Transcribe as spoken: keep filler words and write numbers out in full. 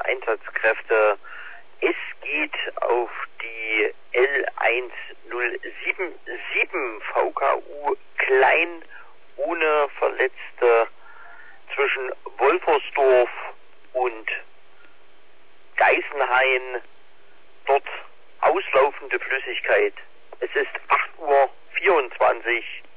Einsatzkräfte. Es geht auf die L eins null sieben sieben V K U Klein ohne Verletzte zwischen Wolfersdorf und Geisenhain. Dort auslaufende Flüssigkeit. Es ist acht Uhr vierundzwanzig.